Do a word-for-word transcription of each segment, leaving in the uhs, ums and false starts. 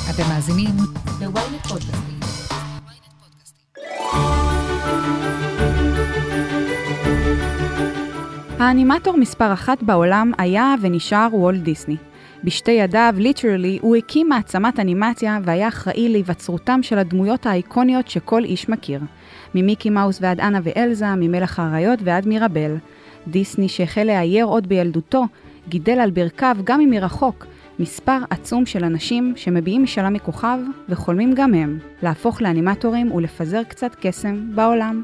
אתם מאזינים ל-ynet פודקאסטים. האנימטור מספר אחת בעולם היה ונשאר וולט דיסני. בשתי ידיו, ליטרלי, הוא הקים מעצמת אנימציה והיה אחראי להיווצרותם של הדמויות האיקוניות שכל איש מכיר. ממיקי מאוס ועד אנה ואלזה, ממלך האריות ועד מירבל. דיסני שהחל להייר עוד בילדותו, גידל על ברכיו גם אם מרחוק, מספר עצום של אנשים שמביעים משאלה מכוכב וחולמים גם הם להפוך לאנימטורים ולפזר קצת קסם בעולם.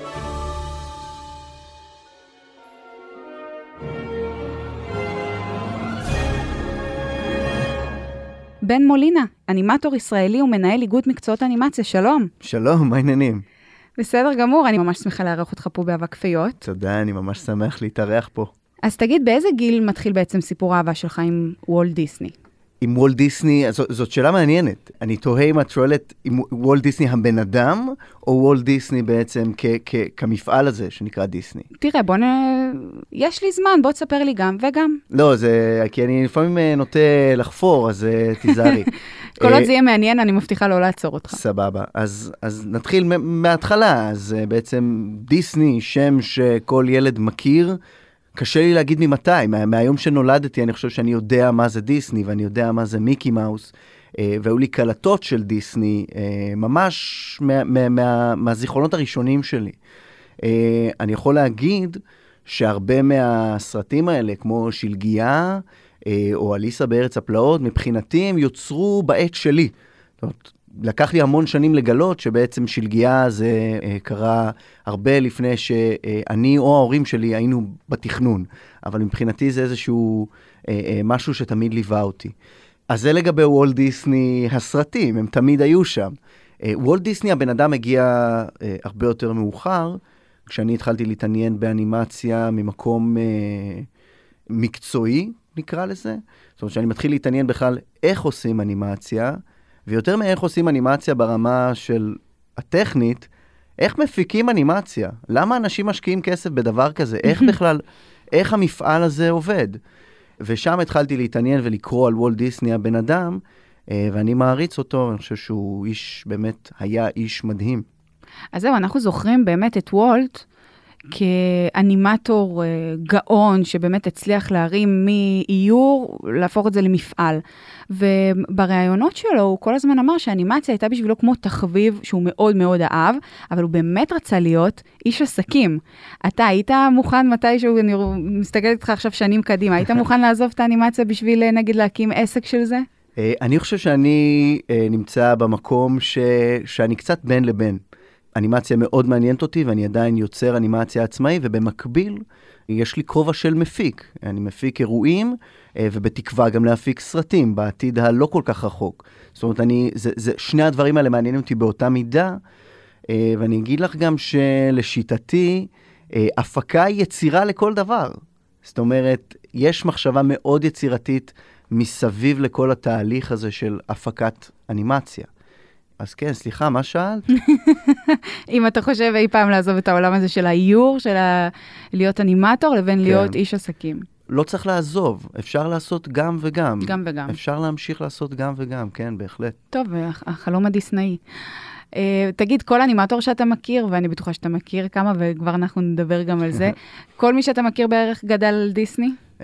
בן מולינה, אנימטור ישראלי ומנהל איגוד מקצועות אנימציה, שלום. שלום, מה העניינים? בסדר גמור, אני ממש שמחה לארח אותך פה באבק פיות. תודה, אני ממש שמח להתארח פה. אז תגיד, באיזה גיל מתחיל בעצם סיפור האהבה שלך עם וולט דיסני? עם וולט דיסני, ז, זאת שאלה מעניינת. אני תוהה אם את שואלת עם וולט דיסני הבן אדם, או וולט דיסני בעצם כ- כ- כמפעל הזה שנקרא דיסני. תראה, בוא נ... יש לי זמן, בוא תספר לי גם וגם. לא, זה כי אני לפעמים נוטה לחפור, אז תיזהרי. כל עוד זה יהיה מעניין, אני מבטיחה לא לעצור אותך. סבבה. אז, אז נתחיל מההתחלה. אז בעצם דיסני, שם שכל ילד מכיר, קשה לי להגיד ממתי. מה, מהיום שנולדתי, אני חושב שאני יודע מה זה דיסני, ואני יודע מה זה מיקי מאוס, אה, והיו לי קלטות של דיסני, אה, ממש מה, מה, מה, מהזיכרונות הראשונים שלי. אה, אני יכול להגיד שהרבה מהסרטים האלה, כמו שלגיה, אה, או אליסה בארץ הפלאות, מבחינתי הם יוצרו בעת שלי. זאת אומרת, לקח לי המון שנים לגלות שבעצם שלגיה זה אה, קרה הרבה לפני שאני או ההורים שלי היינו בתכנון. אבל מבחינתי זה איזשהו אה, אה, משהו שתמיד ליווה אותי. אז זה לגבי וולט דיסני הסרטים, הם תמיד היו שם. אה, וולט דיסני הבן אדם הגיע אה, הרבה יותר מאוחר, כשאני התחלתי להתעניין באנימציה ממקום אה, מקצועי, נקרא לזה. זאת אומרת שאני מתחיל להתעניין בכלל איך עושים אנימציה, ויותר מאיך עושים אנימציה ברמה של הטכנית, איך מפיקים אנימציה? למה אנשים משקיעים כסף בדבר כזה? איך בכלל, איך המפעל הזה עובד? ושם התחלתי להתעניין ולקרוא על וולט דיסני הבן אדם, ואני מעריץ אותו, אני חושב שהוא איש, באמת היה איש מדהים. אז זהו, אנחנו זוכרים באמת את וולט, כאנימטור גאון שבאמת הצליח להרים מאיור, להפוך את זה למפעל. ובראיונות שלו הוא כל הזמן אמר שהאנימציה הייתה בשבילו כמו תחביב שהוא מאוד מאוד אהב, אבל הוא באמת רצה להיות איש עסקים. אתה היית מוכן מתישהו, אני מסתכלת איתך עכשיו שנים קדימה, היית מוכן לעזוב את האנימציה בשביל נגיד להקים עסק של זה? אני חושב שאני נמצא במקום ש... שאני קצת בין לבין. אנימציה מאוד מעניינת אותי, ואני עדיין יוצר אנימציה עצמאי, ובמקביל יש לי כובע של מפיק. אני מפיק אירועים, ובתקווה גם להפיק סרטים, בעתיד הלא כל כך רחוק. זאת אומרת, אני, זה, זה, שני הדברים האלה מעניינים אותי באותה מידה, ואני אגיד לך גם שלשיטתי, הפקה היא יצירה לכל דבר. זאת אומרת, יש מחשבה מאוד יצירתית מסביב לכל התהליך הזה של הפקת אנימציה. אז כן, סליחה, מה שאלת? אם אתה חושב אי פעם לעזוב את העולם הזה של האיור, של ה... להיות אנימטור, לבין כן. להיות איש עסקים. לא צריך לעזוב, אפשר לעשות גם וגם. גם וגם. אפשר להמשיך לעשות גם וגם, כן, בהחלט. טוב, החלום הדיסנאי. Uh, תגיד, כל אנימטור שאתה מכיר, ואני בטוחה שאתה מכיר כמה, וכבר אנחנו נדבר גם על זה, כל מי שאתה מכיר בערך גדל על דיסני? Uh,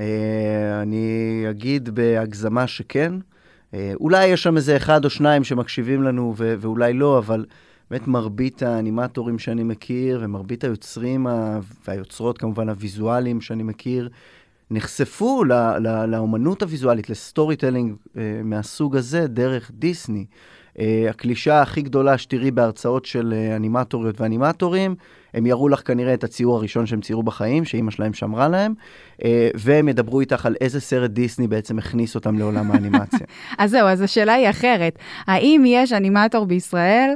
אני אגיד בהגזמה שכן. אולי יש שם איזה אחד או שניים שמקשיבים לנו ו- ואולי לא, אבל באמת מרבית האנימטורים שאני מכיר ומרבית היוצרים ה- והיוצרות כמובן הוויזואליים שאני מכיר, נחשפו ל- ל- לאומנות הוויזואלית, לסטורי טלינג אה, מהסוג הזה דרך דיסני. אה, הקלישה הכי גדולה שתראי בהרצאות של אה, אנימטוריות ואנימטורים, הם יראו לך כנראה את הציור הראשון שהם ציירו בחיים, שאמא שלהם שמרה להם, והם ידברו איתך על איזה סרט דיסני בעצם הכניס אותם לעולם האנימציה. אז זהו, אז השאלה היא אחרת. האם יש אנימטור בישראל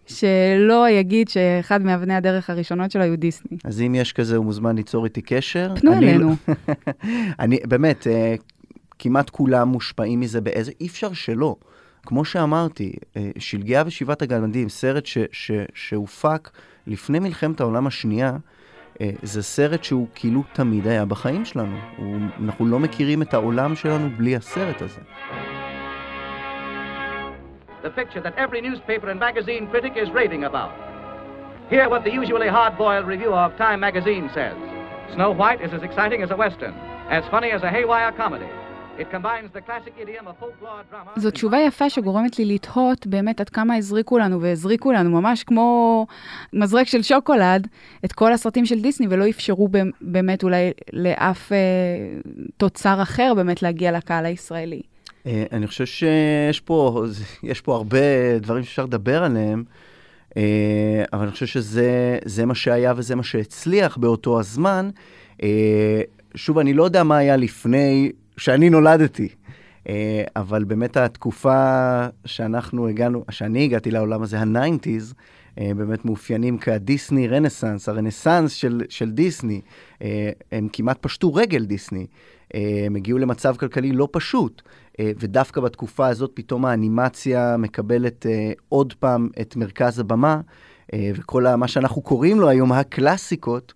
שלא יגיד שאחד מאבני הדרך הראשונות שלו היו דיסני? אז אם יש כזה, הוא מוזמן ליצור איתי קשר. פנו אלינו. אני, באמת, כמעט כולם מושפעים מזה באיזה, אי אפשר שלא. כמו שאמרתי, שלגיה ושבעת הגמדים, סרט ש, ש, שהופק לפני מלחמת העולם השנייה, זה סרט שהוא כאילו תמיד היה בחיים שלנו. הוא, אנחנו לא מכירים את העולם שלנו בלי הסרט הזה. the picture that every newspaper and magazine critic is raving about. Hear what the usually hard-boiled review of Time magazine says. Snow White is as exciting as a western, as funny as a haywire comedy. It combines the classic idiom of folklore drama. זו תשובה יפה שגורמת לי לתהות באמת עד כמה הזריקו לנו, והזריקו לנו ממש כמו מזרק של שוקולד, את כל הסרטים של דיסני, ולא אפשרו באמת אולי לאף אה, תוצר אחר באמת להגיע לקהל הישראלי. אה, אני חושב שיש פה, יש פה הרבה דברים שאפשר לדבר עליהם, אה, אבל אני חושב שזה זה מה שהיה וזה מה שהצליח באותו הזמן. אה, שוב, אני לא יודע מה היה לפני שאני נולדתי, אבל באמת התקופה שאנחנו הגענו, שאני הגעתי לעולם הזה, ה-תשעים, באמת מאופיינים כדיסני רנסנס, הרנסנס של, של דיסני, הם כמעט פשטו רגל דיסני, הם הגיעו למצב כלכלי לא פשוט, ודווקא בתקופה הזאת פתאום האנימציה מקבלת עוד פעם את מרכז הבמה, וכל מה שאנחנו קוראים לו היום הקלאסיקות,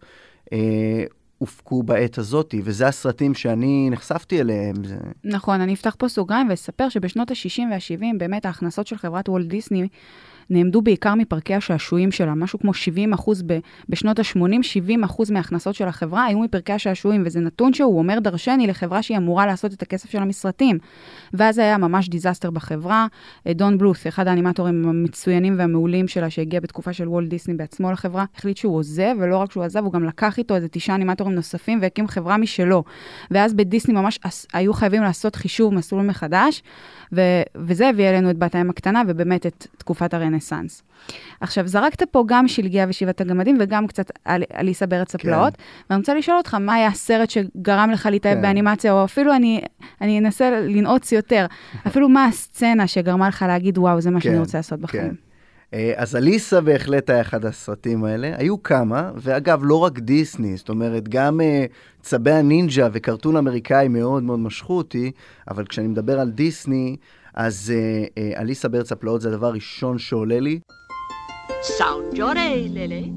הופקו בעת הזאת, וזה הסרטים שאני נחשפתי אליהם. זה... נכון, אני אפתח פה סוגריים ואספר שבשנות ה-שישים וה-שבעים, באמת ההכנסות של חברת וולט דיסני נעמדו בעיקר מפרקי השעשועים שלה, משהו כמו שבעים אחוז ב- בשנות ה-שמונים, שבעים אחוז מההכנסות של החברה היו מפרקי השעשועים, וזה נתון שהוא אומר דרשני לחברה שהיא אמורה לעשות את הכסף של המסרטים. ואז היה ממש דיזסטר בחברה. דון בלות', אחד האנימטורים המצוינים והמעולים שלה, שהגיע בתקופה של וולט דיסני בעצמו לחברה, החליט שהוא עוזב, ולא רק שהוא עזב, הוא גם לקח איתו איזה תשעה אנימטורים נוספים, והקים חברה משלו. ואז בדיסני ממש היו חייבים לעשות חישוב מסלול מחדש, ו- וזה הביא אלינו את בת הים הקטנה, ובאמת את תקופת הרנסנס. עכשיו, זרקת פה גם שלגיה ושבעת הגמדים, וגם קצת אל- אליסה בארץ הפלאות, כן. ואני רוצה לשאול אותך, מה היה הסרט שגרם לך להתאהב כן. באנימציה, או אפילו אני, אני אנסה לנעוץ יותר, אפילו מה הסצנה שגרמה לך להגיד, וואו, זה מה כן, שאני רוצה לעשות בחיים. כן. אז אליסה בהחלט היה אחד הסרטים האלה, היו כמה, ואגב, לא רק דיסני, זאת אומרת, גם uh, צבי הנינג'ה וקרטון אמריקאי מאוד מאוד משכו אותי, אבל כשאני מדבר על דיסני, אז uh, uh, אליסה בארץ הפלאות זה הדבר הראשון שעולה לי. Sound your lily.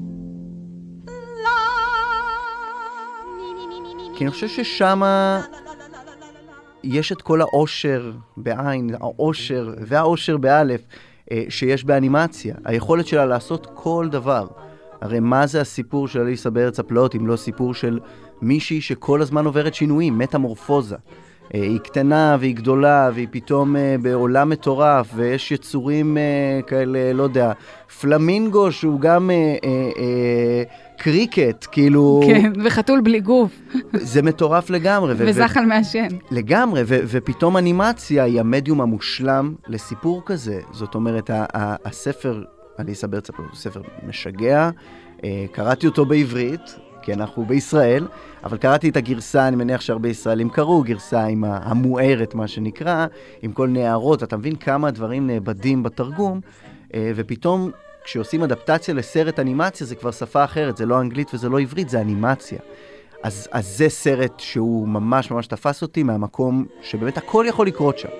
כי אני חושב ששמה יש את כל האושר בעין, האושר והאושר באלף, שיש באנימציה, היכולת שלה לעשות כל דבר. הרי מה זה הסיפור של אליסה בארץ הפלאות, אם לא סיפור של מישהי שכל הזמן עוברת שינויים, מטמורפוזה. היא קטנה והיא גדולה, והיא פתאום בעולם מטורף, ויש יצורים כאלה, לא יודע, פלמינגו שהוא גם אה, אה, קריקט, כאילו... כן, וחתול בלי גוף. זה מטורף לגמרי. וזחל מעשן. לגמרי, ו- ופתאום אנימציה היא המדיום המושלם לסיפור כזה. זאת אומרת, ה- ה- הספר, אליסה בארץ הפלאות, הוא ספר משגע, אה, קראתי אותו בעברית, כי אנחנו בישראל, אבל קראתי את הגרסה, אני מניח שהרבה ישראלים קראו, גרסה עם המוארת, מה שנקרא, עם כל נערות, אתה מבין כמה דברים נאבדים בתרגום, ופתאום כשעושים אדפטציה לסרט אנימציה, זה כבר שפה אחרת, זה לא אנגלית וזה לא עברית, זה אנימציה. אז, אז זה סרט שהוא ממש ממש תפס אותי מהמקום שבאמת הכל יכול לקרות שם.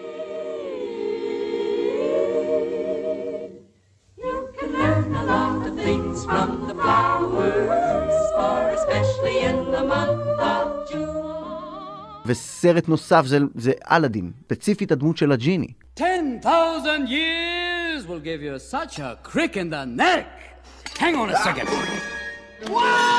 וסרט נוסף זה, זה אלאדין, ספציפית הדמות של הג'יני. ten thousand years will give you such a crick in the neck. Hang on a second. Wow!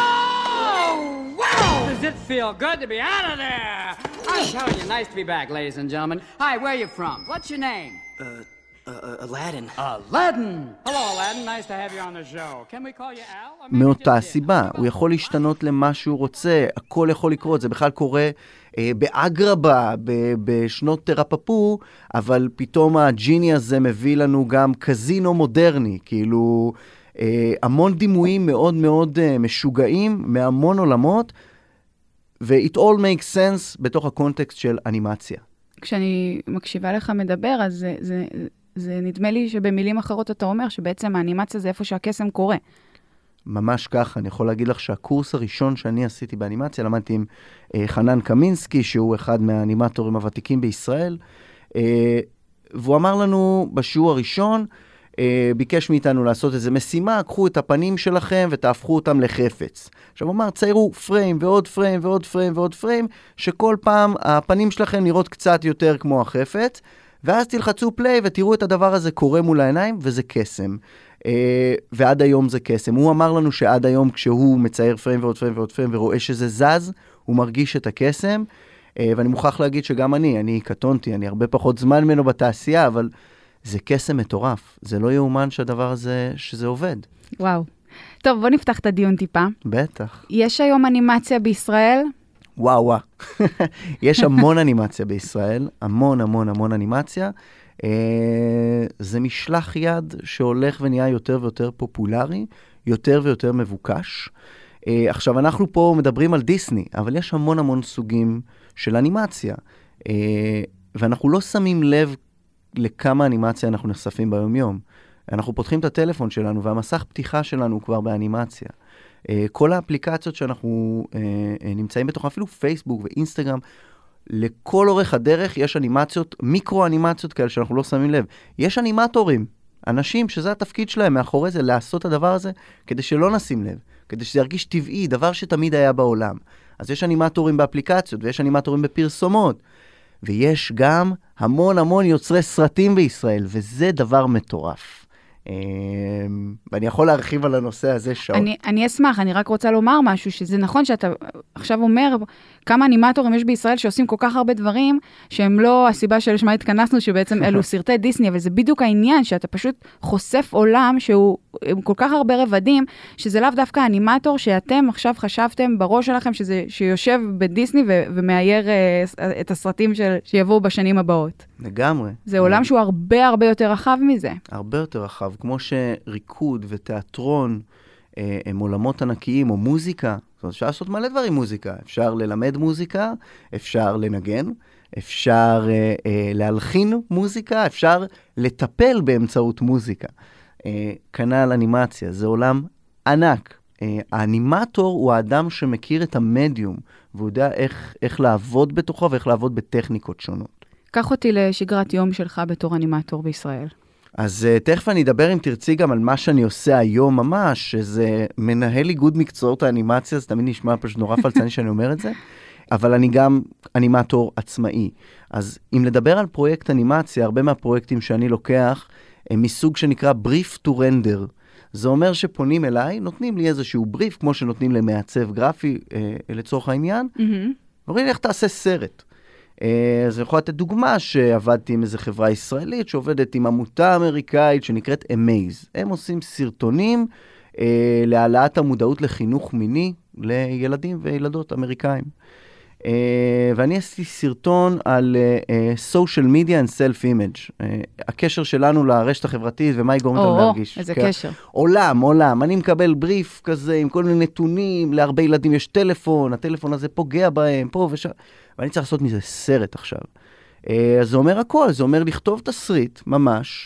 Wow! Does it feel good to be out of there? I'm telling you, nice to be back, ladies and gentlemen. Hi, where are you from? What's your name? Uh, uh, Aladdin. Aladdin! Hello, Aladdin. Nice to have you on the show. Can we call you Al? מאותה סיבה, הוא יכול להשתנות למה שהוא רוצה, הכל יכול לקרות, זה בכלל קורה אה, באגרבה, ב- בשנות רפפו, אבל פתאום הג'יני הזה מביא לנו גם קזינו מודרני, כאילו אה, המון דימויים מאוד מאוד אה, משוגעים, מהמון עולמות, ו-it all makes sense בתוך הקונטקסט של אנימציה. כשאני מקשיבה לך מדבר, אז זה, זה, זה נדמה לי שבמילים אחרות אתה אומר שבעצם האנימציה זה איפה שהקסם קורה. ממש ככה, אני יכול להגיד לך שהקורס הראשון שאני עשיתי באנימציה, למדתי עם אה, חנן קמינסקי, שהוא אחד מהאנימטורים הוותיקים בישראל, אה, והוא אמר לנו בשיעור הראשון, אה, ביקש מאיתנו לעשות איזו משימה, קחו את הפנים שלכם ותהפכו אותם לחפץ. עכשיו הוא אמר, ציירו פריים ועוד פריים ועוד פריים ועוד פריים, שכל פעם הפנים שלכם נראות קצת יותר כמו החפץ, ואז תלחצו פליי ותראו את הדבר הזה קורה מול העיניים, וזה קסם. ועד היום זה קסם. הוא אמר לנו שעד היום כשהוא מצייר פריים ועוד פריים ועוד פריים ורואה שזה זז, הוא מרגיש את הקסם, ואני מוכרח להגיד שגם אני, אני קטונתי, אני הרבה פחות זמן ממנו בתעשייה, אבל זה קסם מטורף. זה לא יאומן שהדבר הזה, שזה עובד. וואו. טוב, בוא נפתח את הדיון טיפה. בטח. יש היום אנימציה בישראל? וואו, וואו. יש המון אנימציה בישראל, המון המון המון אנימציה. זה משלח יד שהולך ונהיה יותר ויותר פופולרי, יותר ויותר מבוקש. עכשיו, אנחנו פה מדברים על דיסני, אבל יש המון המון סוגים של אנימציה, ואנחנו לא שמים לב לכמה אנימציה אנחנו נחשפים ביום יום. אנחנו פותחים את הטלפון שלנו, והמסך פתיחה שלנו הוא כבר באנימציה. כל האפליקציות שאנחנו נמצאים בתוך, אפילו פייסבוק ואינסטגרם, לכל אורך הדרך יש אנימציות, מיקרו-אנימציות כאלה שאנחנו לא שמים לב. יש אנימטורים, אנשים שזה התפקיד שלהם מאחורי זה, לעשות את הדבר הזה, כדי שלא נשים לב, כדי שזה ירגיש טבעי, דבר שתמיד היה בעולם. אז יש אנימטורים באפליקציות, ויש אנימטורים בפרסומות, ויש גם המון המון יוצרי סרטים בישראל, וזה דבר מטורף. ואני יכול להרחיב על הנושא הזה שעות. אני, אני אשמח, אני רק רוצה לומר משהו, שזה נכון שאתה עכשיו אומר כמה אנימטורים יש בישראל שעושים כל כך הרבה דברים, שהם לא הסיבה שלשמה התכנסנו, שבעצם אלו סרטי דיסני, אבל זה בדיוק העניין, שאתה פשוט חושף עולם שהוא עם כל כך הרבה רבדים, שזה לאו דווקא אנימטור שאתם עכשיו חשבתם בראש שלכם, שזה, שיושב בדיסני ו, ומאייר uh, את הסרטים של, שיבואו בשנים הבאות. לגמרי. זה עולם שהוא הרבה הרבה יותר רחב מזה. הרבה יותר רחב, כמו שריקוד ותיאטרון אה, הם עולמות ענקיים, או מוזיקה. זאת אומרת, אפשר לעשות מלא דברים מוזיקה. אפשר ללמד מוזיקה, אפשר לנגן, אפשר אה, אה, להלחין מוזיקה, אפשר לטפל באמצעות מוזיקה. אה, כנ"ל אנימציה, זה עולם ענק. אה, האנימטור הוא האדם שמכיר את המדיום, והוא יודע איך, איך לעבוד בתוכו ואיך לעבוד בטכניקות שונות. קח אותי לשגרת יום שלך בתור אנימטור בישראל. אז uh, תכף אני אדבר אם תרצי גם על מה שאני עושה היום ממש, שזה מנהל איגוד מקצועות האנימציה, זה תמיד נשמע פשוט נורא פלצני שאני אומר את זה, אבל אני גם אנימטור עצמאי. אז אם לדבר על פרויקט אנימציה, הרבה מהפרויקטים שאני לוקח, הם מסוג שנקרא brief to render. זה אומר שפונים אליי, נותנים לי איזשהו brief, כמו שנותנים למעצב גרפי אה, לצורך העניין, ואומרים לי איך תעשה סרט. אז אני יכול לתת דוגמה שעבדתי עם איזו חברה ישראלית שעובדת עם עמותה אמריקאית שנקראת Amaze. הם עושים סרטונים אה, להעלאת המודעות לחינוך מיני לילדים וילדות אמריקאים. אה, ואני עשיתי סרטון על אה, social media and self-image. אה, הקשר שלנו לרשת החברתית ומה היא גורמת לנו להרגיש. איזה קשר. עולם, עולם. אני מקבל בריף כזה עם כל מיני נתונים, להרבה ילדים יש טלפון, הטלפון הזה פוגע בהם, פה ושם. ואני צריך לעשות מזה סרט עכשיו. אז זה אומר הכל, זה אומר לכתוב תסריט, ממש,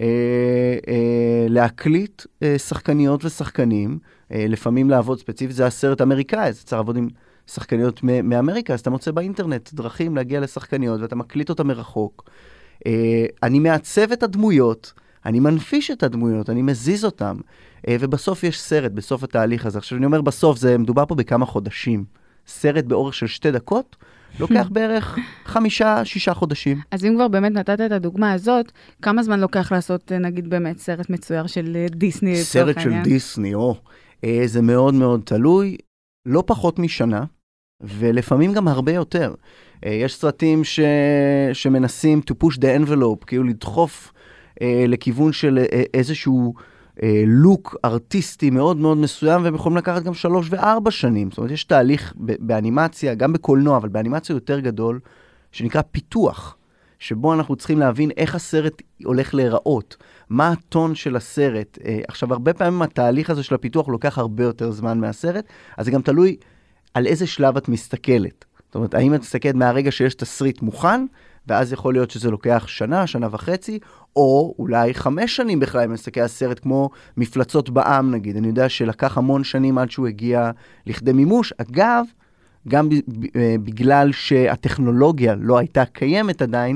להקליט שחקניות ושחקנים, לפעמים לעבוד ספציפית, זה הסרט אמריקאי, אז צריך לעבוד עם שחקניות מאמריקה, אז אתה מוצא באינטרנט דרכים להגיע לשחקניות, ואתה מקליט אותה מרחוק. אני מעצב את הדמויות, אני מנפיש את הדמויות, אני מזיז אותם, ובסוף יש סרט, בסוף התהליך הזה. עכשיו אני אומר בסוף, זה מדובר פה בכמה חודשים. סרט באורך של שתי דקות, לוקח בערך חמישה, שישה חודשים. אז אם כבר באמת נתת את הדוגמה הזאת, כמה זמן לוקח לעשות, נגיד, באמת סרט מצויר של דיסני? סרט של דיסני, או. זה מאוד מאוד תלוי, לא פחות משנה, ולפעמים גם הרבה יותר. יש סרטים ש... שמנסים to push the envelope, כאילו לדחוף לכיוון של איזשהו לוק ארטיסטי מאוד מאוד מסוים, והם יכולים לקחת גם שלוש וארבע שנים. זאת אומרת, יש תהליך באנימציה, גם בקולנוע, אבל באנימציה יותר גדול, שנקרא פיתוח, שבו אנחנו צריכים להבין איך הסרט הולך להיראות, מה הטון של הסרט. עכשיו, הרבה פעמים התהליך הזה של הפיתוח לוקח הרבה יותר זמן מהסרט, אז זה גם תלוי על איזה שלב את מסתכלת. זאת אומרת, האם את מסתכלת מהרגע שיש תסריט מוכן, ואז יכול להיות שזה לוקח שנה, שנה וחצי, או אולי חמש שנים בכלל, אם נסתכל על סרט כמו מפלצות בעם, נגיד. אני יודע שלקח המון שנים עד שהוא הגיע לכדי מימוש. אגב, גם בגלל שהטכנולוגיה לא הייתה קיימת עדיין,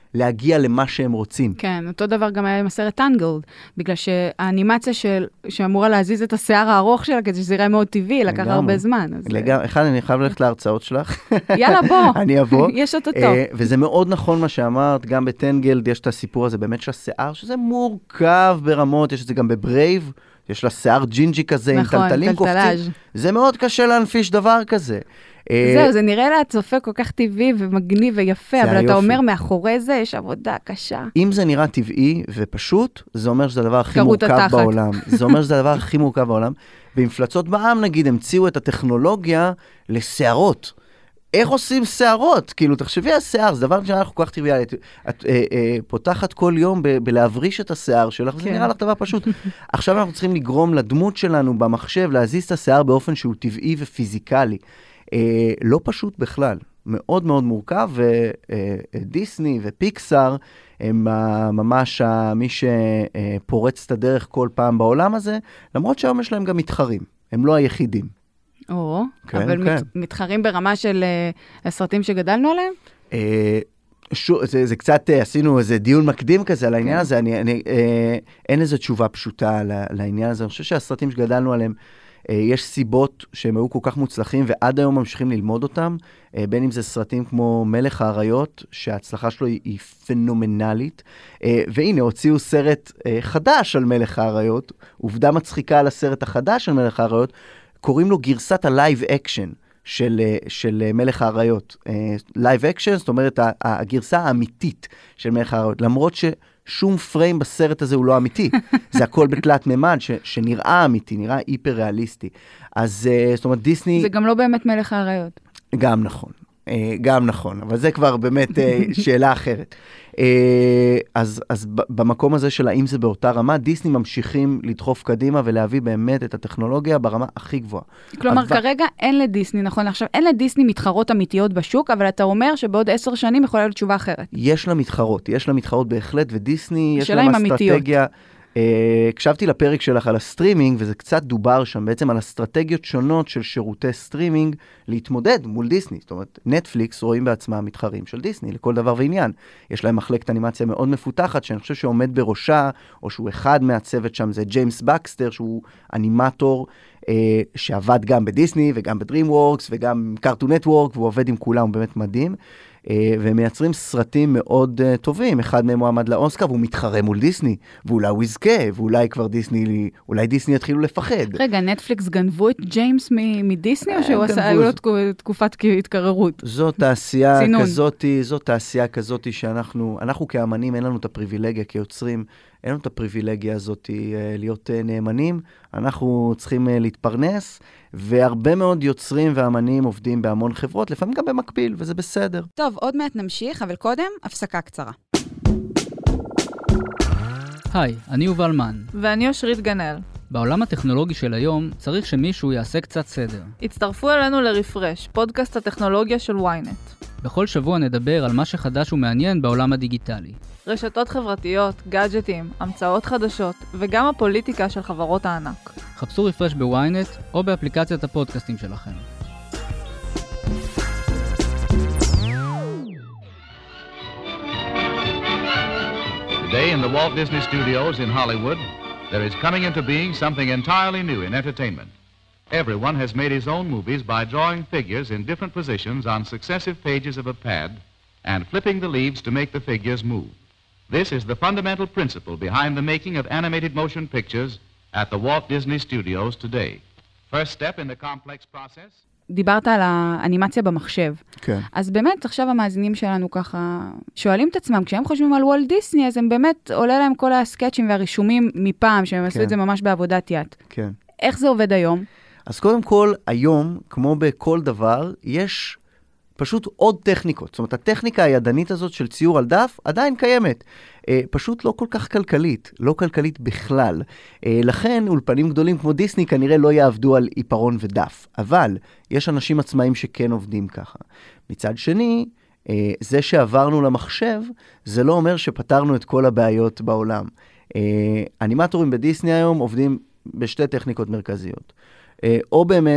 להגיע למה שהם רוצים. כן, אותו דבר גם היה עם הסרט טנגלד, בגלל שהאנימציה של, שאמורה להזיז את השיער הארוך שלה, כדי שזה יראה מאוד טבעי, לקח הרבה זמן. לגמרי, אחד, אני חייב ללכת להרצאות שלך. יאללה, בוא. אני אבוא. יש אותו טוב. וזה מאוד נכון מה שאמרת, גם בטנגלד יש את הסיפור הזה, באמת שהשיער, שזה מורכב ברמות, יש את זה גם בברייב, יש לה שיער ג'ינג'י כזה, עם טלטלים קופצים. זה מאוד קשה להנפיש דבר כזה. זהו, זה נראה לה צופה כל כך טבעי ומגניב ויפה, אבל אתה אומר, מאחורי זה יש עבודה קשה. אם זה נראה טבעי ופשוט, זה אומר שזה הדבר הכי מורכב בעולם. זה אומר שזה הדבר הכי מורכב בעולם. במפלצות בעם, נגיד, המציאו את הטכנולוגיה לשערות. איך עושים שערות? כאילו, תחשבי, השיער, זה דבר שאנחנו כל כך טבעי. את פותחת כל יום בלהבריש את השיער שלך, זה נראה לך דבר פשוט. עכשיו אנחנו צריכים לגרום לדמות שלנו במחשב, להזיז את השיער באופן שהוא טבעי ופיזיקלי. אה, לא פשוט בכלל, מאוד מאוד מורכב, ודיסני ופיקסאר הם ממש מי שפורץ את הדרך כל פעם בעולם הזה, למרות שהיום יש להם גם מתחרים, הם לא היחידים. או, כן, אבל כן. מת, מתחרים ברמה של uh, הסרטים שגדלנו עליהם? אה, שו, זה, זה קצת, עשינו איזה דיון מקדים כזה על העניין הזה, אני, אני, אה, אין איזו תשובה פשוטה לעניין הזה, אני חושב שהסרטים שגדלנו עליהם, יש סיבות שהם היו כל כך מוצלחים, ועד היום ממשיכים ללמוד אותם, בין אם זה סרטים כמו מלך האריות, שההצלחה שלו היא, היא פנומנלית, והנה, הוציאו סרט חדש על מלך האריות, עובדה מצחיקה על הסרט החדש על מלך האריות, קוראים לו גרסת הלייב אקשן של, של מלך האריות. לייב אקשן, זאת אומרת, הגרסה האמיתית של מלך האריות, למרות ש... שום פריים בסרט הזה הוא לא אמיתי. זה הכל בתלת ממד, ש, שנראה אמיתי, נראה היפר ריאליסטי. אז זאת אומרת, דיסני... זה גם לא באמת מלך האריות. גם נכון. גם נכון, אבל זה כבר באמת שאלה אחרת. אז, אז במקום הזה של האם זה באותה רמה, דיסני ממשיכים לדחוף קדימה ולהביא באמת את הטכנולוגיה ברמה הכי גבוהה. כלומר, אבל... כרגע אין לדיסני, נכון? עכשיו, אין לדיסני מתחרות אמיתיות בשוק, אבל אתה אומר שבעוד עשר שנים יכולה להיות תשובה אחרת. יש לה מתחרות, יש לה מתחרות בהחלט, ודיסני יש לה אסטרטגיה... הקשבתי לפרק שלך על הסטרימינג, וזה קצת דובר שם בעצם על אסטרטגיות שונות של שירותי סטרימינג להתמודד מול דיסני. זאת אומרת, נטפליקס רואים בעצמם מתחרים של דיסני לכל דבר ועניין. יש להם מחלקת אנימציה מאוד מפותחת, שאני חושב שעומד בראשה, או שהוא אחד מהצוות שם, זה ג'יימס בקסטר, שהוא אנימטור אה, שעבד גם בדיסני וגם בדרים וורקס וגם קארטון נטוורק, והוא עובד עם כולם, הוא באמת מדהים. והם מייצרים סרטים מאוד uh, טובים, אחד מהם מועמד לאוסקר, והוא מתחרה מול דיסני, ואולי הוא יזכה, ואולי כבר דיסני, אולי דיסני יתחילו לפחד. רגע, נטפליקס גנבו את ג'יימס מדיסני, או שהוא עשה, היו לו תקופת התקררות? זו תעשייה כזאת, זו תעשייה כזאת שאנחנו, אנחנו כאמנים, אין לנו את הפריבילגיה כיוצרים, אין לנו את הפריבילגיה הזאת להיות נאמנים, אנחנו צריכים להתפרנס, והרבה מאוד יוצרים ואמנים עובדים בהמון חברות, לפעמים גם במקביל, וזה בסדר. טוב, עוד מעט נמשיך, אבל קודם, הפסקה קצרה. היי, אני יובל מן. ואני אושרית גנאל. בעולם הטכנולוגי של היום צריך שמישהו יעשה קצת סדר. הצטרפו אלינו לרפרש, פודקאסט הטכנולוגיה של וויינט. בכל שבוע נדבר על מה שחדש ומעניין בעולם הדיגיטלי. רשתות חברתיות, גאדג'טים, המצאות חדשות, וגם הפוליטיקה של חברות הענק. חפשו רפרש בוויינט או באפליקציית הפודקאסטים שלכם. Today in the Walt Disney Studios in Hollywood, there is coming into being something entirely new in entertainment. Everyone has made his own movies by drawing figures in different positions on successive pages of a pad and flipping the leaves to make the figures move. This is the fundamental principle behind the making of animated motion pictures at the Walt Disney Studios today. First step in the complex process. דיברת על האנימציה במחשב. כן. אז באמת, עכשיו המאזינים שלנו ככה שואלים את עצמם, כשהם חושבים על וולט דיסני, אז הם באמת עולה להם כל הסקצ'ים והרישומים מפעם, שהם עשו את זה ממש בעבודת יד. כן. איך זה עובד היום? אז קודם כל, היום, כמו בכל דבר, יש פשוט עוד טכניקות. זאת אומרת, הטכניקה הידנית הזאת של ציור על דף עדיין קיימת. אה, פשוט לא כל כך כלכלית, לא כלכלית בכלל. אה, לכן, אולפנים גדולים כמו דיסני כנראה לא יעבדו על עיפרון ודף. אבל יש אנשים עצמאים שכן עובדים ככה. מצד שני, אה, זה שעברנו למחשב, זה לא אומר שפתרנו את כל הבעיות בעולם. אה, אנימטורים בדיסני היום עובדים בשתי טכניקות מרכזיות. או באמת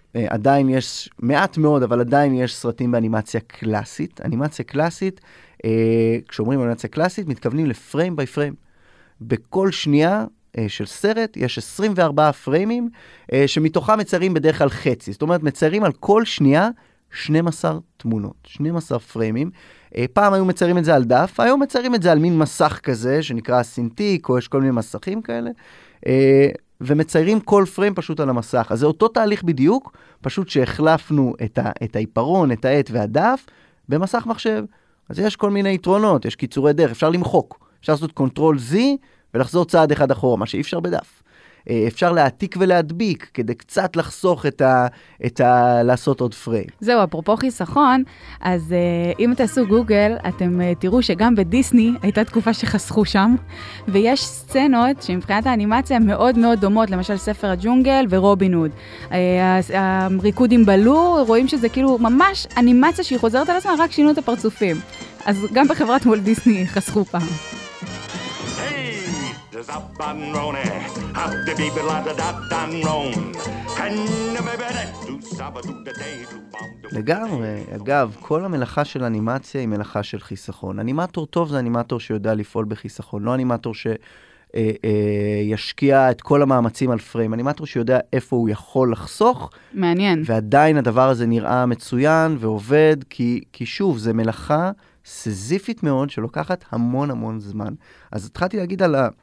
עדיין יש, מעט מאוד, אבל עדיין יש סרטים באנימציה קלאסית. אנימציה קלאסית, כשאומרים אנימציה קלאסית, מתכוונים לפריים ביי פריים. בכל שנייה של סרט יש עשרים וארבעה פריימים, שמתוכם מציירים בדרך כלל חצי. זאת אומרת, מציירים על כל שנייה שתים עשרה תמונות, שנים עשר פריימים. פעם היו מציירים את זה על דף, היום מציירים את זה על מין מסך כזה, שנקרא סינטיק, או יש כל מיני מסכים כאלה, ומציירים כל פריים פשוט על המסך. אז זה אותו תהליך בדיוק, פשוט שהחלפנו את, ה, את העיפרון, את העט והדף, במסך מחשב. אז יש כל מיני יתרונות, יש קיצורי דרך, אפשר למחוק, אפשר לעשות קונטרול Z, ולחזור צעד אחד אחורה, מה שאי אפשר בדף. אפשר להעתיק ולהדביק, כדי קצת לחסוך את ה... את ה... לעשות עוד פריים. זהו, אפרופו חיסכון, אז אם תעשו גוגל, אתם תראו שגם בדיסני הייתה תקופה שחסכו שם, ויש סצנות שמבחינת האנימציה מאוד מאוד דומות, למשל ספר הג'ונגל ורובין הוד. הריקוד עם בלור, רואים שזה כאילו ממש אנימציה שהיא חוזרת על עצמה, רק שינו את הפרצופים. אז גם בחברת וולט דיסני חסכו פעם. לגמרי, אגב, כל המלאכה של אנימציה היא מלאכה של חיסכון. אנימטור טוב זה אנימטור שיודע לפעול בחיסכון, לא אנימטור שישקיע את כל המאמצים על פריים, אנימטור שיודע איפה הוא יכול לחסוך. מעניין. ועדיין הדבר הזה נראה מצוין ועובד, כי, כי שוב, זה מלאכה סזיפית מאוד שלוקחת המון המון זמן. אז התחלתי להגיד על ה...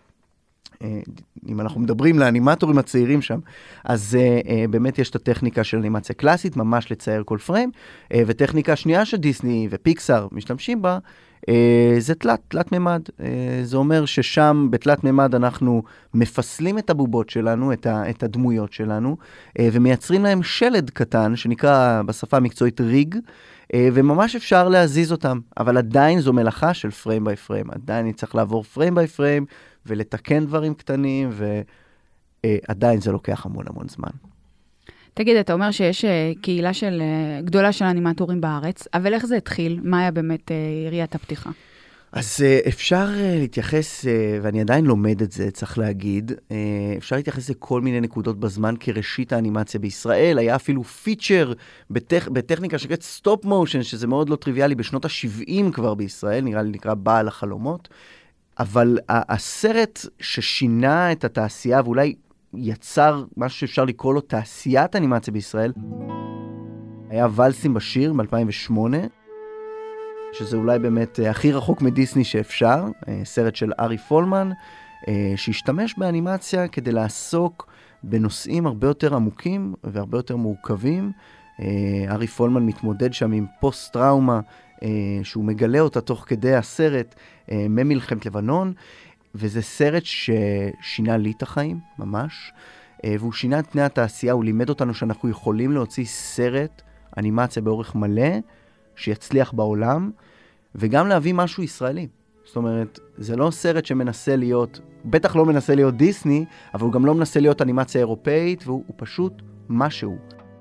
אם אנחנו מדברים לאנימטורים הצעירים שם, אז uh, uh, באמת יש את הטכניקה של אנימציה קלאסית, ממש לצייר כל פריים, uh, וטכניקה שנייה שדיסני ופיקסאר משתמשים בה, uh, זה תלת, תלת ממד. Uh, זה אומר ששם בתלת ממד אנחנו מפסלים את הבובות שלנו, את, ה, את הדמויות שלנו, uh, ומייצרים להם שלד קטן, שנקרא בשפה המקצועית ריג, uh, וממש אפשר להזיז אותם, אבל עדיין זו מלאכה של פריים ביי פריים, עדיין צריך לעבור פריים ביי פריים, ולתקן דברים קטנים, ועדיין זה לוקח המון המון זמן. תגיד, אתה אומר שיש קהילה של, גדולה של אנימטורים בארץ, אבל איך זה התחיל? מה היה באמת יריית הפתיחה? אז אפשר להתייחס, ואני עדיין לומד את זה, צריך להגיד, אפשר להתייחס לכל מיני נקודות בזמן כראשית האנימציה בישראל. היה אפילו פיצ'ר בטכ... בטכניקה שקראת סטופ מושן, שזה מאוד לא טריוויאלי, בשנות ה-שבעים כבר בישראל, נראה לי נקרא בעל החלומות. אבל הסרט ששינה את התעשייה, ואולי יצר משהו שאפשר לקרוא לו תעשיית אנימציה בישראל, היה ולסים בשיר ב-אלפיים ושמונה, שזה אולי באמת הכי רחוק מדיסני שאפשר, סרט של ארי פולמן, שהשתמש באנימציה כדי לעסוק בנושאים הרבה יותר עמוקים והרבה יותר מורכבים. ארי פולמן מתמודד שם עם פוסט-טראומה, שהוא מגלה אותה תוך כדי הסרט ממלחמת לבנון, וזה סרט ששינה לי את החיים, ממש, והוא שינה את פני התעשייה, הוא לימד אותנו שאנחנו יכולים להוציא סרט אנימציה באורך מלא, שיצליח בעולם, וגם להביא משהו ישראלי. זאת אומרת, זה לא סרט שמנסה להיות, בטח לא מנסה להיות דיסני, אבל הוא גם לא מנסה להיות אנימציה אירופאית, והוא פשוט משהו.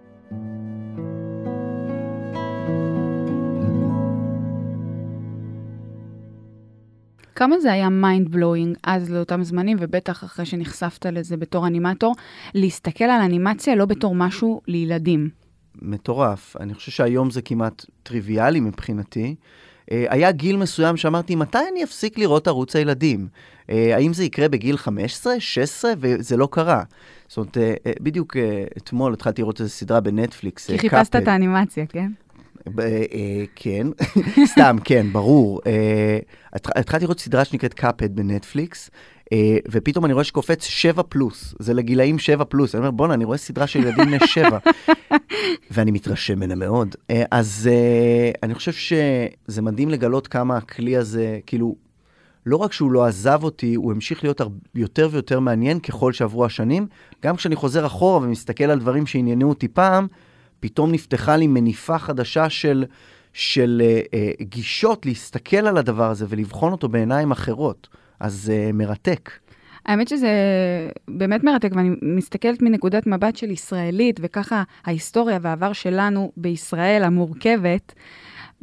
כמה זה היה mind blowing אז לאותם זמנים, ובטח אחרי שנחשפת לזה בתור אנימטור, להסתכל על אנימציה לא בתור משהו לילדים? מטורף. אני חושב שהיום זה כמעט טריוויאלי מבחינתי. היה גיל מסוים שאמרתי, מתי אני אפסיק לראות ערוץ הילדים? האם זה יקרה בגיל חמש עשרה, שש עשרה? וזה לא קרה. זאת אומרת, בדיוק אתמול התחלתי לראות איזו סדרה בנטפליקס. כי חיפשת את האנימציה, כן? כן, סתם, כן, ברור. התחלתי לראות סדרה שנקראת קאפד בנטפליקס, ופתאום אני רואה שקופץ שבע פלוס, זה לגילאים שבע פלוס. אני אומר, בונה, אני רואה סדרה של ילדים בני שבע, ואני מתרשם ממנה מאוד. אז אני חושב שזה מדהים לגלות כמה הכלי הזה, כאילו, לא רק שהוא לא עזב אותי, הוא המשיך להיות יותר ויותר מעניין ככל שעברו השנים. גם כשאני חוזר אחורה ומסתכל על דברים שעניינו אותי פעם, פתאום נפתחה לי מניפה חדשה של, של אה, גישות להסתכל על הדבר הזה ולבחון אותו בעיניים אחרות. אז אה, מרתק. האמת שזה באמת מרתק, ואני מסתכלת מנקודת מבט של ישראלית, וככה ההיסטוריה והעבר שלנו בישראל המורכבת,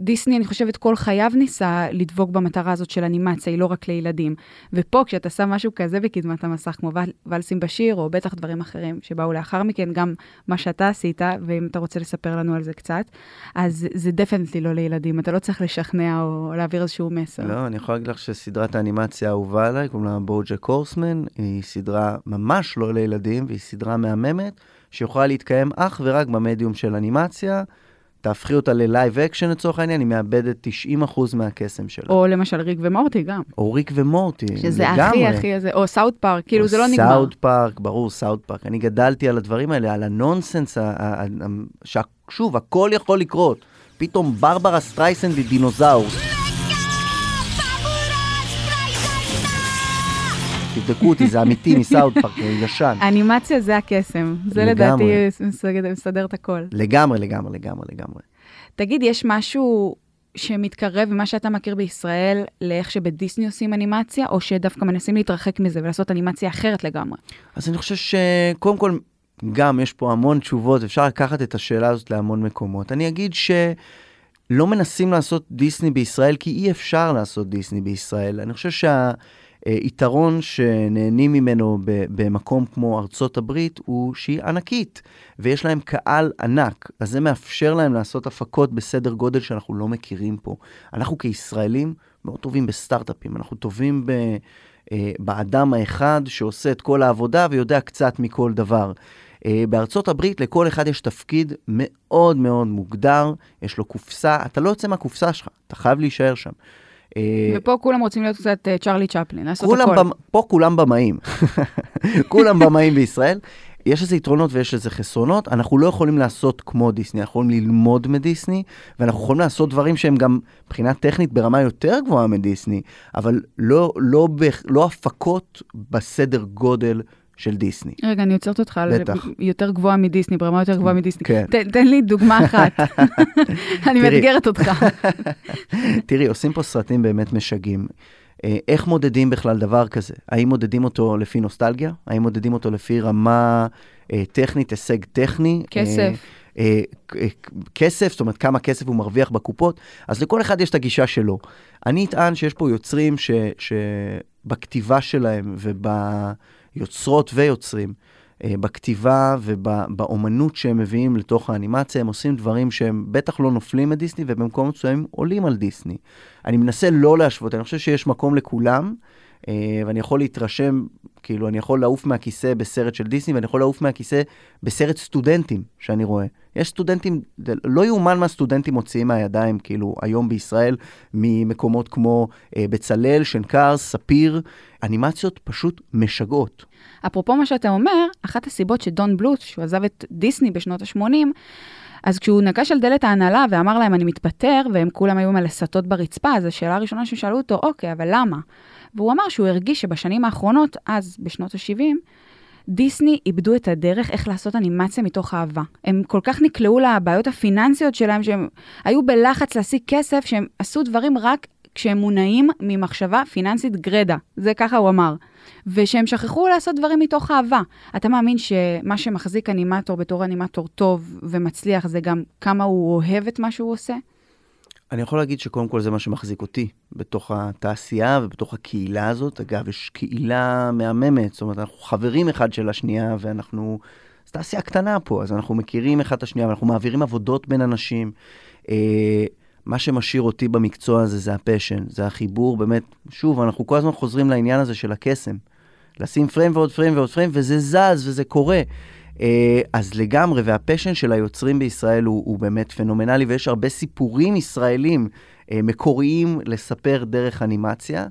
דיסני, אני חושבת, כל חייו ניסה לדבוק במטרה הזאת של אנימציה, היא לא רק לילדים. ופה, כשאתה שם משהו כזה בקדמת המסך, כמו ולסים בשיר, או בטח דברים אחרים שבאו לאחר מכן, גם מה שאתה עשית, ואם אתה רוצה לספר לנו על זה קצת, אז זה דפנטלי לא לילדים, אתה לא צריך לשכנע או להעביר איזשהו מסר. לא, אני יכול להגיד לך שסדרת האנימציה האהובה עליי, קוראים לה בוג'ק הורסמן, היא סדרה ממש לא לילדים, והיא סדרה מהממת, שיכולה להתקיים אך ורק במדיום של אנימציה, תהפכי אותה ללייב אקשן לצורך העניין, היא מאבדת תשעים אחוז מהקסם שלה. או למשל ריק ומורטי גם. או ריק ומורטי, שזה לגמרי. הכי הכי הזה, או סאוט פארק, כאילו זה לא נגמר. סאוט פארק, ברור, סאוט פארק. אני גדלתי על הדברים האלה, על הנונסנס, ששוב, הכל יכול לקרות. פתאום ברברה סטרייסנד היא דינוזאור. תבדקו אותי, זה אמיתי מסאוט פארק, ישן. האנימציה זה הקסם. זה לדעתי מסדר את הכל. לגמרי, לגמרי, לגמרי, לגמרי. תגיד, יש משהו שמתקרב ממה שאתה מכיר בישראל לאיך שבדיסני עושים אנימציה, או שדווקא מנסים להתרחק מזה ולעשות אנימציה אחרת לגמרי? אז אני חושב שקודם כל, גם יש פה המון תשובות, אפשר לקחת את השאלה הזאת להמון מקומות. אני אגיד שלא מנסים לעשות דיסני בישראל, כי אי אפשר לעשות דיסני בישראל. אני חושב שה... יתרון שנהנים ממנו במקום כמו ארצות הברית הוא שהיא ענקית, ויש להם קהל ענק, אז זה מאפשר להם לעשות הפקות בסדר גודל שאנחנו לא מכירים פה. אנחנו כישראלים מאוד טובים בסטארט-אפים, אנחנו טובים ב, באדם האחד שעושה את כל העבודה ויודע קצת מכל דבר. בארצות הברית לכל אחד יש תפקיד מאוד מאוד מוגדר, יש לו קופסה, אתה לא יוצא מהקופסה שלך, אתה חייב להישאר שם. ופה כולם רוצים להיות קצת צ'רלי צ'פלין, לעשות הכל. פה כולם במאים. כולם במאים בישראל. יש איזה יתרונות ויש איזה חסרונות. אנחנו לא יכולים לעשות כמו דיסני, אנחנו יכולים ללמוד מדיסני, ואנחנו יכולים לעשות דברים שהם גם מבחינה טכנית ברמה יותר גבוהה מדיסני, אבל לא, לא, לא הפקות בסדר גודל של דיסני. רגע, אני יוצרת אותך על יותר גבוהה מדיסני, ברמה יותר גבוהה מדיסני. כן. תן לי דוגמה אחת. אני מאתגרת אותך. תראי, עושים פה סרטים באמת משגעים. איך מודדים בכלל דבר כזה? האם מודדים אותו לפי נוסטלגיה? האם מודדים אותו לפי רמה טכנית, הישג טכני? כסף. כסף, זאת אומרת, כמה כסף הוא מרוויח בקופות? אז לכל אחד יש את הגישה שלו. אני אטען שיש פה יוצרים שבכתיבה שלהם וב... יוצרות ויוצרים, בכתיבה ובאומנות שהם מביאים לתוך האנימציה, הם עושים דברים שהם בטח לא נופלים מדיסני, ובמקום מסוים עולים על דיסני. אני מנסה לא להשוות, אני חושב שיש מקום לכולם, ואני יכול להתרשם, כאילו אני יכול לעוף מהכיסא בסרט של דיסני, ואני יכול לעוף מהכיסא בסרט סטודנטים שאני רואה. יש סטודנטים, לא יאומן מה סטודנטים מוציאים מהידיים, כאילו היום בישראל, ממקומות כמו בצלל, שנקר, ספיר, אנימציות פשוט משגעות. אפרופו מה שאתה אומר, אחת הסיבות שדון בלוט, שהוא עזב את דיסני בשנות ה-שמונים, אז כשהוא נגש על דלת ההנהלה ואמר להם אני מתפטר, והם כולם היו מלסטות ברצפה, אז השאלה הראשונה ששאלו אותו, אוקיי, אבל למה? והוא אמר שהוא הרגיש שבשנים האחרונות, אז בשנות ה-שבעים, דיסני איבדו את הדרך איך לעשות אנימציה מתוך אהבה. הם כל כך נקלעו לבעיות הפיננסיות שלהם, שהם היו בלחץ להשיג כסף, שהם עשו דברים רק כשהם מונעים ממחשבה פיננסית גרדה. זה ככה הוא אמר. ושהם שכחו לעשות דברים מתוך אהבה. אתה מאמין שמה שמחזיק אנימטור בתור אנימטור טוב ומצליח, זה גם כמה הוא אוהב את מה שהוא עושה? אני יכול להגיד שקודם כל זה מה שמחזיק אותי בתוך התעשייה ובתוך הקהילה הזאת. אגב, יש קהילה מהממת, זאת אומרת, אנחנו חברים אחד של השנייה, ואנחנו, זו תעשייה קטנה פה, אז אנחנו מכירים אחד את השנייה, ואנחנו מעבירים עבודות בין אנשים. אה, מה שמשאיר אותי במקצוע הזה זה הפשן, זה החיבור, באמת, שוב, אנחנו כל הזמן חוזרים לעניין הזה של הקסם. לשים פריים ועוד פריים ועוד פריים, וזה זז וזה קורה. אז לגמרי, והפשן של היוצרים בישראל הוא, הוא באמת פנומנלי, ויש הרבה סיפורים ישראלים מקוריים לספר דרך אנימציה.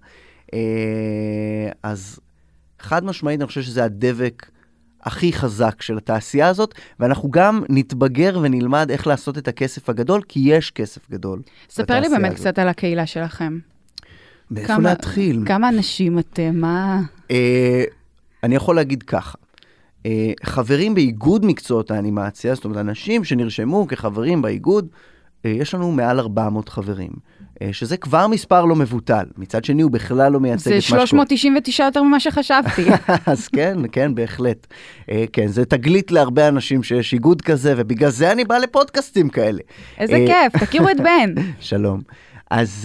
אז חד משמעית, אני חושב שזה הדבק הכי חזק של התעשייה הזאת, ואנחנו גם נתבגר ונלמד איך לעשות את הכסף הגדול, כי יש כסף גדול. ספר לי באמת קצת על הקהילה שלכם. באיפה להתחיל? כמה אנשים אתם? מה? אני יכול להגיד ככה. חברים באיגוד מקצועות האנימציה, זאת אומרת, אנשים שנרשמו כחברים באיגוד, יש לנו מעל ארבע מאות חברים, שזה כבר מספר לא מבוטל. מצד שני, הוא בכלל לא מייצג את מה שקורה. זה שלוש מאות תשעים ותשע יותר ממה שחשבתי. אז כן, כן, בהחלט. כן, זה תגלית להרבה אנשים שיש איגוד כזה, ובגלל זה אני בא לפודקאסטים כאלה. איזה כיף, תכירו את בן. שלום. אז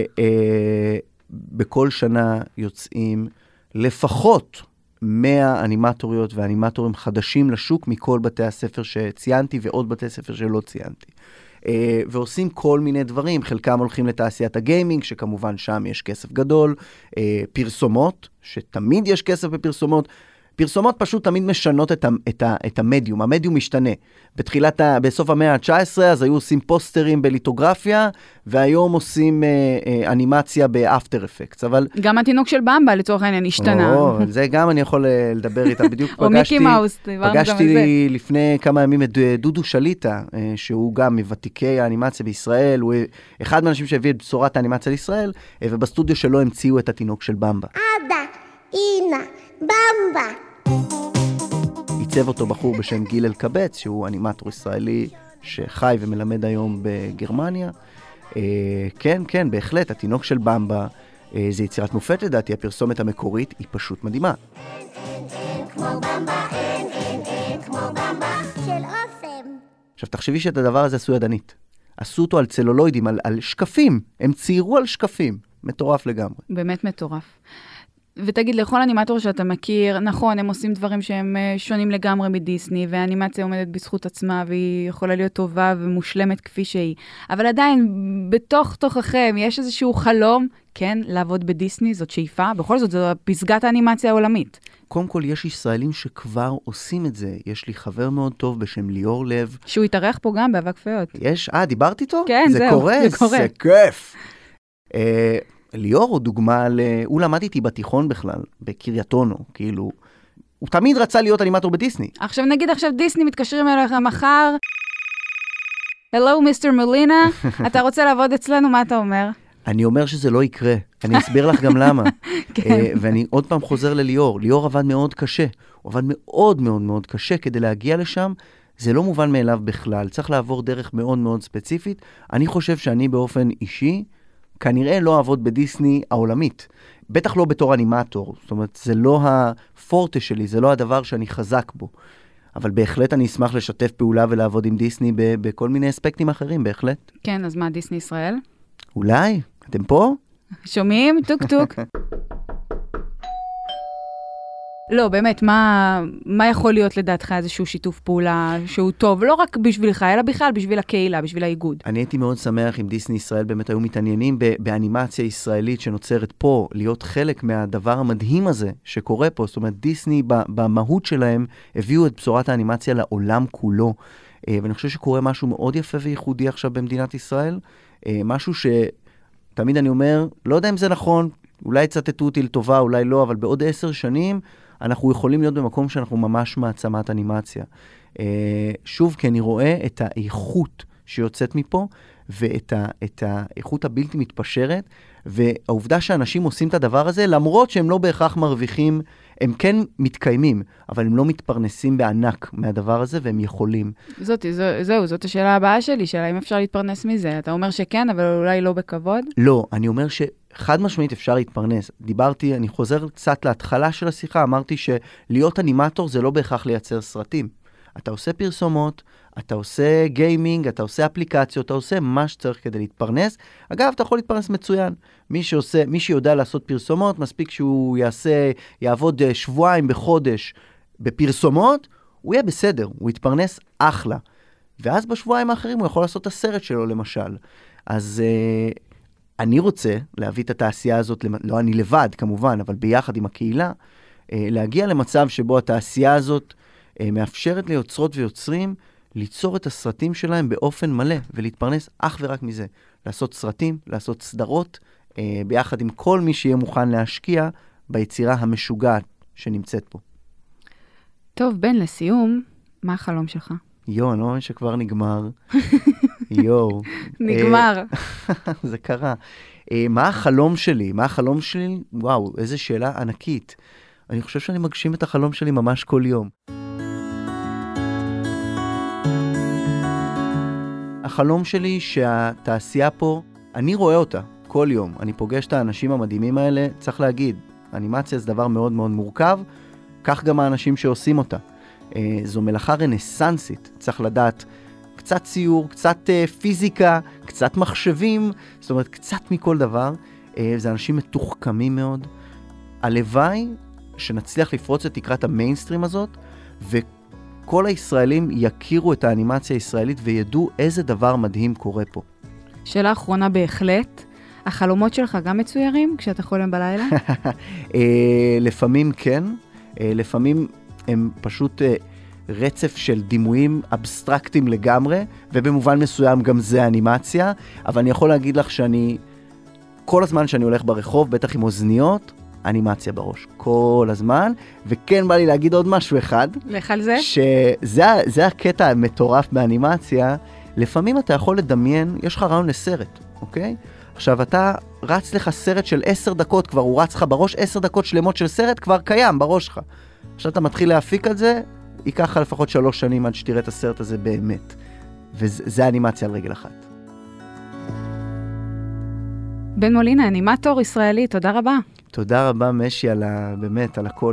בכל שנה יוצאים לפחות מאה אנימטוריות ואנימטורים חדשים לשוק מכל בתי הספר שציינתי ועוד בתי ספר שלא ציינתי. Uh, ועושים כל מיני דברים, חלקם הולכים לתעשיית הגיימינג, שכמובן שם יש כסף גדול, uh, פרסומות, שתמיד יש כסף בפרסומות, פרסומות פשוט תמיד משנות את, ה, את, ה, את המדיום, המדיום משתנה. בתחילת, ה, בסוף המאה ה-תשע עשרה, אז היו עושים פוסטרים בליטוגרפיה, והיום עושים uh, uh, אנימציה באפטר אפקטס, אבל... גם התינוק של במבה לצורך העניין השתנה. או, זה גם אני יכול לדבר איתה, בדיוק פגשתי... או מיקי מאוס, דיברנו גם על זה. פגשתי לפני כמה ימים את דודו שליטה, שהוא גם מוותיקי האנימציה בישראל, הוא אחד מהאנשים שהביא את בשורת האנימציה לישראל, ובסטודיו שלו המציאו את התינוק של במבה. אבא, אימא, במבה. עיצב אותו בחור בשם גיל אלקבץ, שהוא אנימטור ישראלי שחי ומלמד היום בגרמניה. כן, כן, בהחלט, התינוק של במבה, זה יצירת מופת לדעתי, הפרסומת המקורית היא פשוט מדהימה. אין, אין, אין, כמו במבה, אין, אין, אין, כמו במבה של אופם. עכשיו, תחשבי שאת הדבר הזה עשו ידנית. עשו אותו על צלולוידים, על, על שקפים. הם ציירו על שקפים. מטורף לגמרי. באמת מטורף. ותגיד, לכל אנימטור שאתה מכיר, נכון, הם עושים דברים שהם שונים לגמרי מדיסני, והאנימציה עומדת בזכות עצמה, והיא יכולה להיות טובה ומושלמת כפי שהיא. אבל עדיין, בתוך תוככם, יש איזשהו חלום, כן, לעבוד בדיסני, זאת שאיפה, בכל זאת, זו פסגת האנימציה העולמית. קודם כל, יש ישראלים שכבר עושים את זה. יש לי חבר מאוד טוב בשם ליאור לב. שהוא התארח פה גם באבק פיות. יש, אה, דיברתי איתו? כן, זה זהו, קורה, זה קורה. זה כיף. אה... ליאור הוא דוגמה, ל... הוא למד איתי בתיכון בכלל, בקריית אונו, כאילו, הוא תמיד רצה להיות אנימטור בדיסני. עכשיו נגיד עכשיו דיסני מתקשרים אליך מחר, הלו מיסטר מולינה, אתה רוצה לעבוד אצלנו, מה אתה אומר? אני אומר שזה לא יקרה, אני אסביר לך גם למה. כן. ואני עוד פעם חוזר לליאור, ליאור עבד מאוד קשה, הוא עבד מאוד מאוד מאוד קשה כדי להגיע לשם, זה לא מובן מאליו בכלל, צריך לעבור דרך מאוד מאוד ספציפית. אני חושב שאני באופן אישי, כנראה לא אעבוד בדיסני העולמית. בטח לא בתור אנימטור. זאת אומרת, זה לא הפורטה שלי, זה לא הדבר שאני חזק בו. אבל בהחלט אני אשמח לשתף פעולה ולעבוד עם דיסני ב- בכל מיני אספקטים אחרים, בהחלט. כן, אז מה, דיסני ישראל? אולי? אתם פה? שומעים? טוק טוק. לא, באמת, מה, מה יכול להיות לדעתך איזשהו שיתוף פעולה שהוא טוב, לא רק בשבילך, אלא בכלל בשביל הקהילה, בשביל האיגוד? אני הייתי מאוד שמח אם דיסני ישראל באמת היו מתעניינים באנימציה ישראלית שנוצרת פה, להיות חלק מהדבר המדהים הזה שקורה פה. זאת אומרת, דיסני במהות שלהם הביאו את בשורת האנימציה לעולם כולו, ואני חושב שקורה משהו מאוד יפה וייחודי עכשיו במדינת ישראל, משהו שתמיד אני אומר, לא יודע אם זה נכון, אולי צטטו אותי לטובה, אולי לא, אבל בעוד עשר שנים, אנחנו יכולים להיות במקום שאנחנו ממש מעצמת אנימציה. שוב, כי אני רואה את האיכות שיוצאת מפה, ואת ה, את האיכות הבלתי מתפשרת, והעובדה שאנשים עושים את הדבר הזה, למרות שהם לא בהכרח מרוויחים, הם כן מתקיימים, אבל הם לא מתפרנסים בענק מהדבר הזה, והם יכולים. זאת, זו, זהו, זאת השאלה הבאה שלי, שאלה אם אפשר להתפרנס מזה. אתה אומר שכן, אבל אולי לא בכבוד? לא, אני אומר שחד משמעית אפשר להתפרנס. דיברתי, אני חוזר קצת להתחלה של השיחה, אמרתי שלהיות אנימטור זה לא בהכרח לייצר סרטים. אתה עושה פרסומות, אתה עושה גיימינג, אתה עושה אפליקציות, אתה עושה מה שצריך כדי להתפרנס. אגב, אתה יכול להתפרנס מצוין. מי שעושה, מי שיודע לעשות פרסומות, מספיק שהוא יעשה, יעבוד שבועיים בחודש בפרסומות, הוא יהיה בסדר, הוא יתפרנס אחלה. ואז בשבועיים האחרים הוא יכול לעשות את הסרט שלו, למשל. אז uh, אני רוצה להביא את התעשייה הזאת, לא אני לבד כמובן, אבל ביחד עם הקהילה, uh, להגיע למצב שבו התעשייה הזאת מאפשרת ליוצרות ויוצרים ליצור את הסרטים שלהם באופן מלא, ולהתפרנס אך ורק מזה. לעשות סרטים, לעשות סדרות, אה, ביחד עם כל מי שיהיה מוכן להשקיע ביצירה המשוגעת שנמצאת פה. טוב, בן, לסיום, מה החלום שלך? יו, אני לא אומר שכבר נגמר. יו. נגמר. זה קרה. אה, מה החלום שלי? מה החלום שלי? וואו, איזו שאלה ענקית. אני חושב שאני מגשים את החלום שלי ממש כל יום. החלום שלי שהתעשייה פה, אני רואה אותה כל יום. אני פוגש את האנשים המדהימים האלה, צריך להגיד, אנימציה זה דבר מאוד מאוד מורכב, כך גם האנשים שעושים אותה. אה, זו מלאכה רנסנסית, צריך לדעת קצת ציור, קצת אה, פיזיקה, קצת מחשבים, זאת אומרת קצת מכל דבר. אה, זה אנשים מתוחכמים מאוד. הלוואי שנצליח לפרוץ את תקרת המיינסטרים הזאת, וכל הישראלים יכירו את האנימציה הישראלית וידעו איזה דבר מדהים קורה פה. שאלה אחרונה בהחלט, החלומות שלך גם מצוירים כשאתה חולם בלילה? אה, לפעמים כן, אה, לפעמים הם פשוט אה, רצף של דימויים אבסטרקטיים לגמרי, ובמובן מסוים גם זה אנימציה, אבל אני יכול להגיד לך שאני, כל הזמן שאני הולך ברחוב, בטח עם אוזניות, אנימציה בראש, כל הזמן, וכן בא לי להגיד עוד משהו אחד. לך על זה? שזה זה הקטע המטורף באנימציה, לפעמים אתה יכול לדמיין, יש לך רעיון לסרט, אוקיי? עכשיו אתה רץ לך סרט של עשר דקות, כבר הוא רץ לך בראש, עשר דקות שלמות של סרט כבר קיים בראש לך. עכשיו אתה מתחיל להפיק על זה, ייקח לך לפחות שלוש שנים עד שתראה את הסרט הזה באמת. וזה אנימציה על רגל אחת. בן מולינה, אנימטור ישראלי, תודה רבה. תודה רבה משי על ה... באמת, על הכל.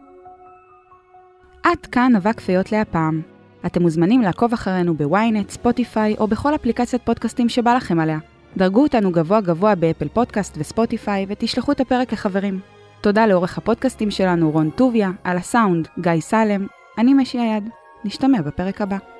עד כאן אבק פיות להפעם. אתם מוזמנים לעקוב אחרינו בוויינט, ספוטיפיי או בכל אפליקציית פודקאסטים שבא לכם עליה. דרגו אותנו גבוה גבוה באפל פודקאסט וספוטיפיי ותשלחו את הפרק לחברים. תודה לעורך הפודקאסטים שלנו רון טוביה, על הסאונד גיא סלם, אני משי היד. נשתמע בפרק הבא.